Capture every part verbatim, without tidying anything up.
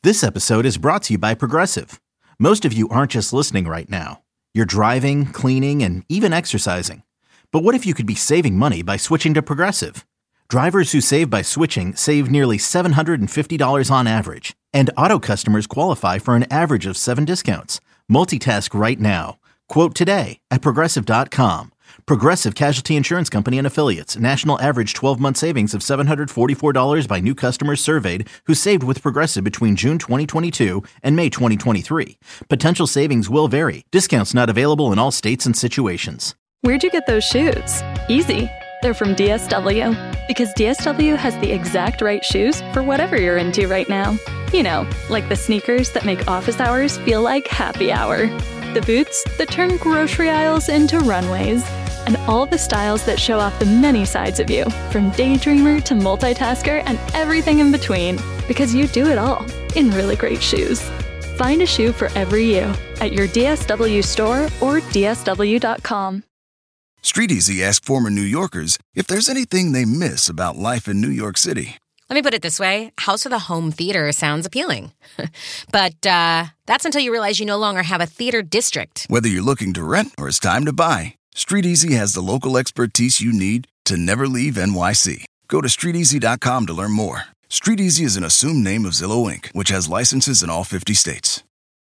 This episode is brought to you by Progressive. Most of you aren't just listening right now. You're driving, cleaning, and even exercising. But what if you could be saving money by switching to Progressive? Drivers who save by switching save nearly seven hundred fifty dollars on average. And auto customers qualify for an average of seven discounts. Multitask right now. Quote today at Progressive dot com. Progressive Casualty Insurance Company and Affiliates. National average twelve-month savings of seven hundred forty-four dollars by new customers surveyed who saved with Progressive between June twenty twenty-two and May twenty twenty-three. Potential savings will vary. Discounts not available in all states and situations. Where'd you get those shoes? Easy. They're from D S W. Because D S W has the exact right shoes for whatever you're into right now. You know, like the sneakers that make office hours feel like happy hour. The boots that turn grocery aisles into runways. And all the styles that show off the many sides of you, from daydreamer to multitasker and everything in between, because you do it all in really great shoes. Find a shoe for every you at your D S W store or D S W dot com. StreetEasy asked former New Yorkers if there's anything they miss about life in New York City. Let me put it this way. House with a home theater sounds appealing. But uh, that's until you realize you no longer have a theater district. Whether you're looking to rent or it's time to buy, StreetEasy has the local expertise you need to never leave N Y C. Go to street easy dot com to learn more. StreetEasy is an assumed name of Zillow Incorporated, which has licenses in all fifty states.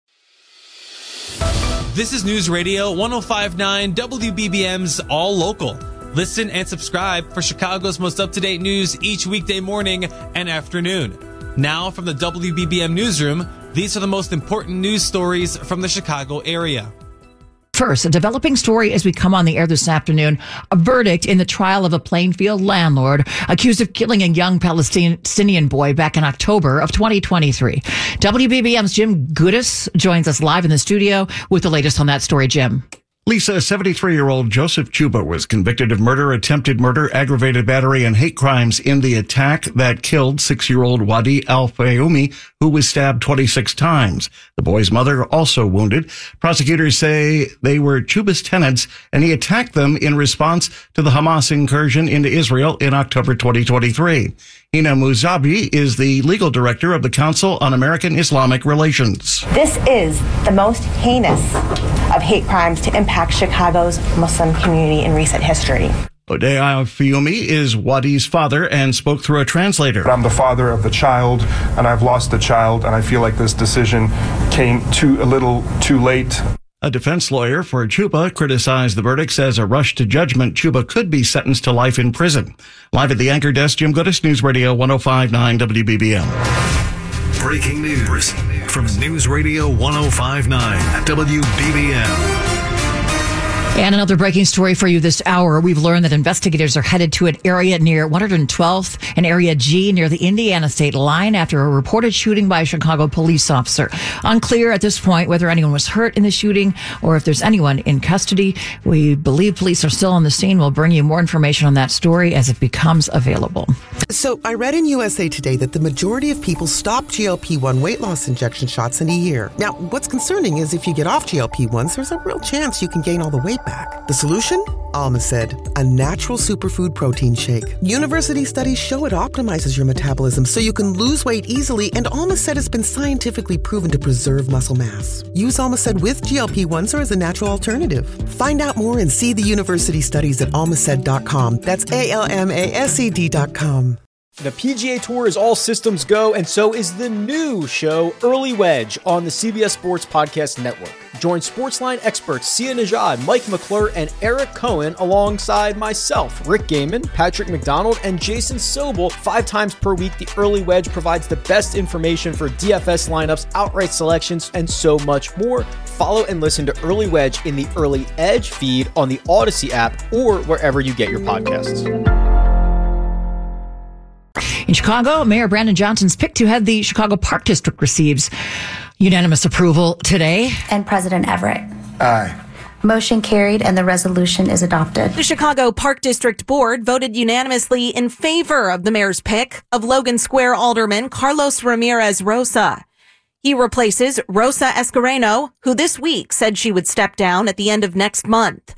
This is News Radio one oh five point nine W B B M's All Local. Listen and subscribe for Chicago's most up-to-date news each weekday morning and afternoon. Now from the W B B M Newsroom, these are the most important news stories from the Chicago area. First, a developing story as we come on the air this afternoon. A verdict in the trial of a Plainfield landlord accused of killing a young Palestinian boy back in October of twenty twenty-three. W B B M's Jim Goodis joins us live in the studio with the latest on that story. Jim. Lisa, seventy-three-year-old Joseph Chuba was convicted of murder, attempted murder, aggravated battery, and hate crimes in the attack that killed six-year-old Wadi Al-Fayoumi, who was stabbed twenty-six times. The boy's mother also wounded. Prosecutors say they were Chuba's tenants, and he attacked them in response to the Hamas incursion into Israel in October twenty twenty-three. Hina Muzabi is the legal director of the Council on American Islamic Relations. This is the most heinous of hate crimes to impact Chicago's Muslim community in recent history. Wadi Al-Fayoumi is Wadi's father and spoke through a translator. I'm the father of the child, and I've lost the child, and I feel like this decision came too a little too late. A defense lawyer for Chuba criticized the verdict, says a rush to judgment. Chuba could be sentenced to life in prison. Live at the anchor desk, Jim Goodis, News Radio one oh five point nine W B B M. Breaking news from News Radio one oh five point nine W B B M. And another breaking story for you this hour. We've learned that investigators are headed to an area near one hundred twelfth and Area G near the Indiana state line after a reported shooting by a Chicago police officer. Unclear at this point whether anyone was hurt in the shooting or if there's anyone in custody. We believe police are still on the scene. We'll bring you more information on that story as it becomes available. So I read in U S A Today that the majority of people stop G L P one weight loss injection shots in a year. Now, what's concerning is if you get off G L P ones, there's a real chance you can gain all the weight back. The solution? Almacid, a natural superfood protein shake. University studies show it optimizes your metabolism so you can lose weight easily, and Almacid has been scientifically proven to preserve muscle mass. Use Almacid with G L P ones or as a natural alternative. Find out more and see the university studies at almacid dot com. That's A L M A S E D dot com. The P G A Tour is all systems go, and so is the new show, Early Wedge, on the C B S Sports Podcast Network. Join Sportsline experts Sia Nejad, Mike McClure, and Eric Cohen alongside myself, Rick Gaiman, Patrick McDonald, and Jason Sobel. Five times per week, the Early Wedge provides the best information for D F S lineups, outright selections, and so much more. Follow and listen to Early Wedge in the Early Edge feed on the Odyssey app or wherever you get your podcasts. In Chicago, Mayor Brandon Johnson's pick to head the Chicago Park District receives unanimous approval today. And President Everett. Aye. Motion carried and the resolution is adopted. The Chicago Park District Board voted unanimously in favor of the mayor's pick of Logan Square Alderman Carlos Ramirez Rosa. He replaces Rosa Escareno, who this week said she would step down at the end of next month.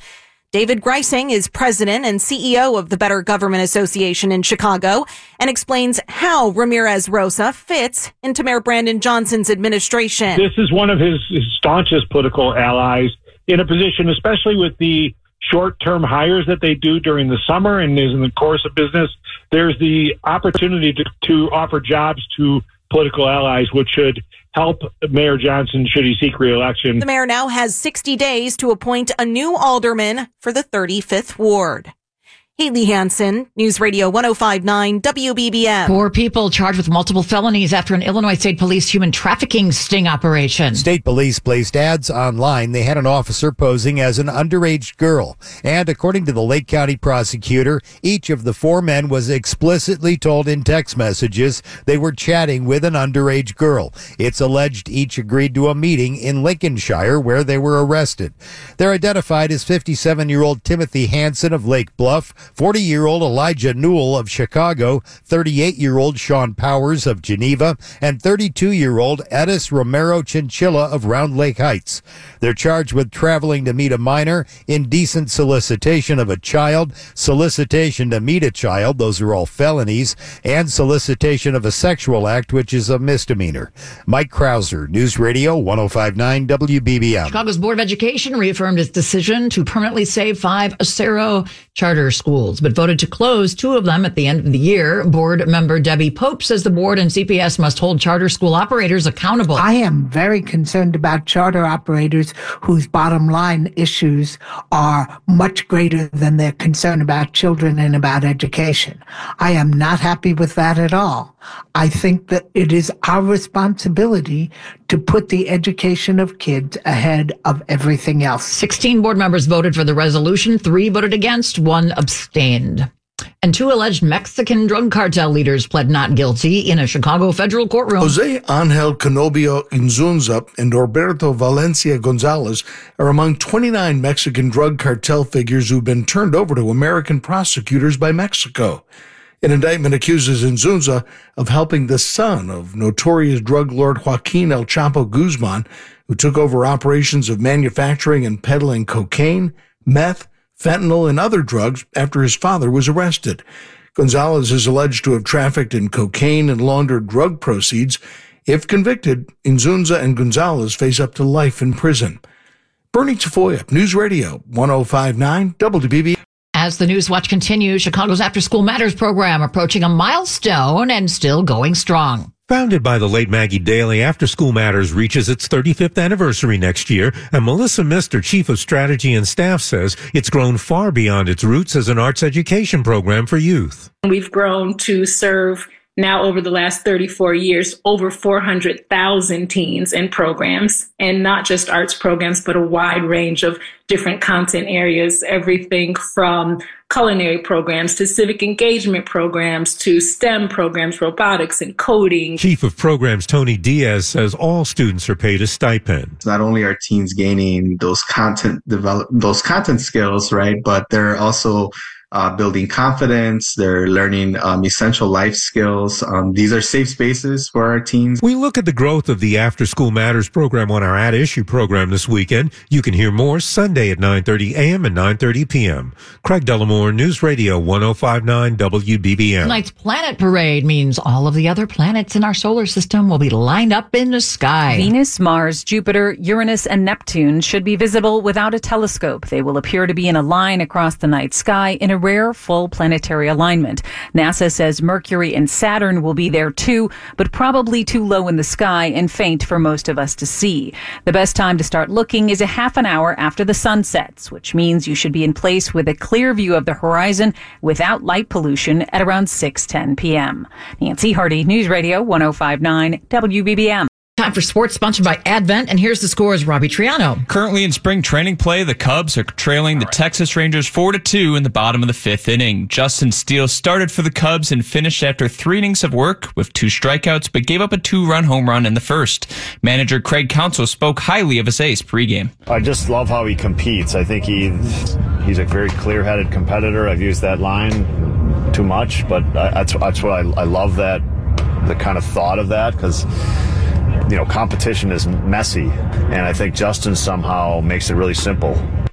David Greising is president and C E O of the Better Government Association in Chicago and explains how Ramirez Rosa fits into Mayor Brandon Johnson's administration. This is one of his, his staunchest political allies in a position, especially with the short-term hires that they do during the summer and is in the course of business. There's the opportunity to, to offer jobs to political allies, which should help Mayor Johnson should he seek re-election. The mayor now has sixty days to appoint a new alderman for the thirty-fifth Ward. Haley Hansen, News Radio one oh five point nine W B B M. Four people charged with multiple felonies after an Illinois State Police human trafficking sting operation. State Police placed ads online. They had an officer posing as an underage girl. And according to the Lake County prosecutor, each of the four men was explicitly told in text messages they were chatting with an underage girl. It's alleged each agreed to a meeting in Lincolnshire where they were arrested. They're identified as fifty-seven-year-old Timothy Hansen of Lake Bluff, forty-year-old Elijah Newell of Chicago, thirty-eight-year-old Sean Powers of Geneva, and thirty-two-year-old Edis Romero Chinchilla of Round Lake Heights. They're charged with traveling to meet a minor, indecent solicitation of a child, solicitation to meet a child, those are all felonies, and solicitation of a sexual act, which is a misdemeanor. Mike Krauser, News Radio one oh five point nine W B B M. Chicago's Board of Education reaffirmed its decision to permanently save five Acero charter schools, but voted to close two of them at the end of the year. Board member Debbie Pope says the board and C P S must hold charter school operators accountable. I am very concerned about charter operators whose bottom line issues are much greater than their concern about children and about education. I am not happy with that at all. I think that it is our responsibility to put the education of kids ahead of everything else. sixteen board members voted for the resolution, three voted against, one abstained. And two alleged Mexican drug cartel leaders pled not guilty in a Chicago federal courtroom. Jose Angel Canobio Inzunza and Roberto Valencia Gonzalez are among twenty-nine Mexican drug cartel figures who've been turned over to American prosecutors by Mexico. An indictment accuses Inzunza of helping the son of notorious drug lord Joaquin El Chapo Guzman, who took over operations of manufacturing and peddling cocaine, meth, fentanyl, and other drugs after his father was arrested. Gonzalez is alleged to have trafficked in cocaine and laundered drug proceeds. If convicted, Inzunza and Gonzalez face up to life in prison. Bernie Tafoya, News Radio one oh five point nine W B B M. As the News Watch continues, Chicago's After School Matters program approaching a milestone and still going strong. Founded by the late Maggie Daly, After School Matters reaches its thirty-fifth anniversary next year, and Melissa Mister, Chief of Strategy and Staff, says it's grown far beyond its roots as an arts education program for youth. We've grown to serve now over the last thirty-four years, over four hundred thousand teens in programs, and not just arts programs, but a wide range of different content areas, everything from culinary programs to civic engagement programs to STEM programs, robotics and coding. Chief of Programs Tony Diaz says all students are paid a stipend. Not only are teens gaining those content develop those content skills, right, but they're also Uh, building confidence. They're learning um, essential life skills. Um, these are safe spaces for our teens. We look at the growth of the After School Matters program on our At Issue program this weekend. You can hear more Sunday at nine thirty a.m. and nine thirty p.m. Craig Dellamore, News Radio one oh five point nine W B B M. Tonight's Planet Parade means all of the other planets in our solar system will be lined up in the sky. Venus, Mars, Jupiter, Uranus, and Neptune should be visible without a telescope. They will appear to be in a line across the night sky in a rare full planetary alignment. NASA says Mercury and Saturn will be there too, but probably too low in the sky and faint for most of us to see. The best time to start looking is a half an hour after the sun sets, which means you should be in place with a clear view of the horizon without light pollution at around six ten p.m. Nancy Hardy, News Radio one oh five point nine W B B M. Time for sports, sponsored by Advent, and here's the scores. Robbie Triano. Currently in spring training play, the Cubs are trailing the Texas Rangers four to two in the bottom of the fifth inning. Justin Steele started for the Cubs and finished after three innings of work with two strikeouts, but gave up a two-run home run in the first. Manager Craig Counsell spoke highly of his ace pregame. I just love how he competes. I think he he's a very clear-headed competitor. I've used that line too much, but I, that's, that's what I, I love, that the kind of thought of that, because you know, competition is messy, and I think Justin somehow makes it really simple.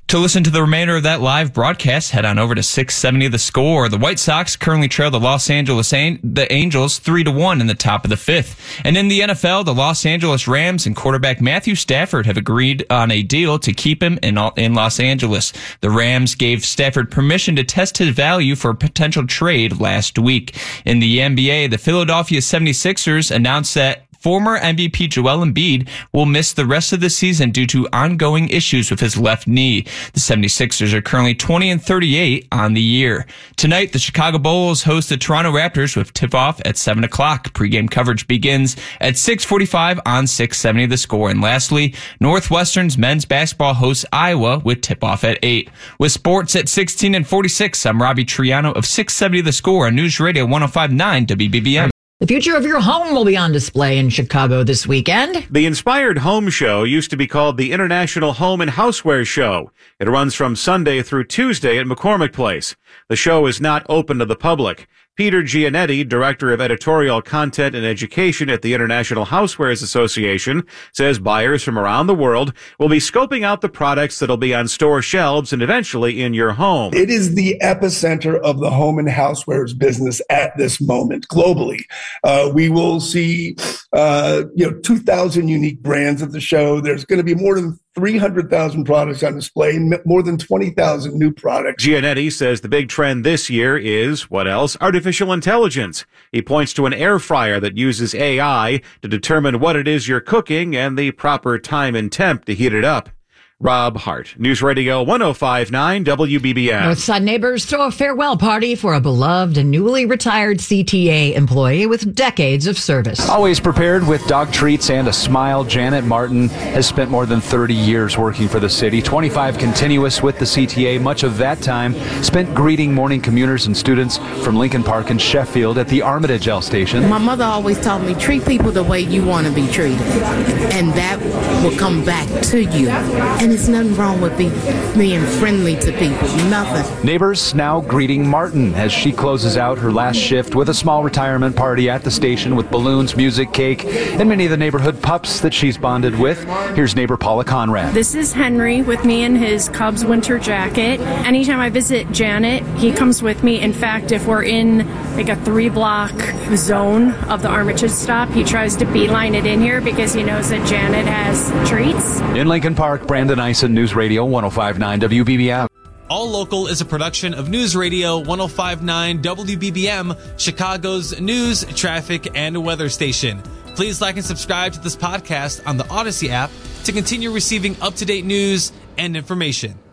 To listen to the remainder of that live broadcast, head on over to six seventy The Score. The White Sox currently trail the Los Angeles An- the Angels three to one in the top of the fifth. And in the N F L, the Los Angeles Rams and quarterback Matthew Stafford have agreed on a deal to keep him in, in Los Angeles. The Rams gave Stafford permission to test his value for a potential trade last week. In the N B A, the Philadelphia seventy-sixers announced that former M V P Joel Embiid will miss the rest of the season due to ongoing issues with his left knee. The seventy-sixers are currently twenty and thirty-eight on the year. Tonight, the Chicago Bulls host the Toronto Raptors with tip-off at seven o'clock. Pre-game coverage begins at six forty-five on six seventy The Score. And lastly, Northwestern's men's basketball hosts Iowa with tip-off at eight. With sports at sixteen and forty-six, I'm Robbie Triano of six seventy The Score on News Radio one oh five point nine W B B M. The future of your home will be on display in Chicago this weekend. The Inspired Home Show used to be called the International Home and Houseware Show. It runs from Sunday through Tuesday at McCormick Place. The show is not open to the public. Peter Gianetti, Director of Editorial Content and Education at the International Housewares Association, says buyers from around the world will be scoping out the products that'll be on store shelves and eventually in your home. It is the epicenter of the home and housewares business at this moment globally. Uh, we will see, uh, you know, two thousand unique brands at the show. There's going to be more than three hundred thousand products on display, more than twenty thousand new products. Gianetti says the big trend this year is, what else? Artificial intelligence. He points to an air fryer that uses A I to determine what it is you're cooking and the proper time and temp to heat it up. Rob Hart, News Radio one oh five point nine W B B M. Northside neighbors throw a farewell party for a beloved and newly retired C T A employee with decades of service. Always prepared with dog treats and a smile, Janet Martin has spent more than thirty years working for the city, twenty-five continuous with the C T A, much of that time spent greeting morning commuters and students from Lincoln Park and Sheffield at the Armitage L station. My mother always taught me, treat people the way you want to be treated, and that will come back to you. And there's nothing wrong with be, being friendly to people, nothing. Neighbors now greeting Martin as she closes out her last shift with a small retirement party at the station with balloons, music, cake, and many of the neighborhood pups that she's bonded with. Here's neighbor Paula Conrad. This is Henry with me in his Cubs winter jacket. Anytime I visit Janet, he comes with me. In fact, if we're in like a three-block zone of the Armitage stop, he tries to beeline it in here because he knows that Janet has treats. In Lincoln Park, Brandon Ison, News Radio one oh five point nine W B B M. All Local is a production of News Radio one oh five point nine W B B M, Chicago's news, traffic, and weather station. Please like and subscribe to this podcast on the Odyssey app to continue receiving up-to-date news and information.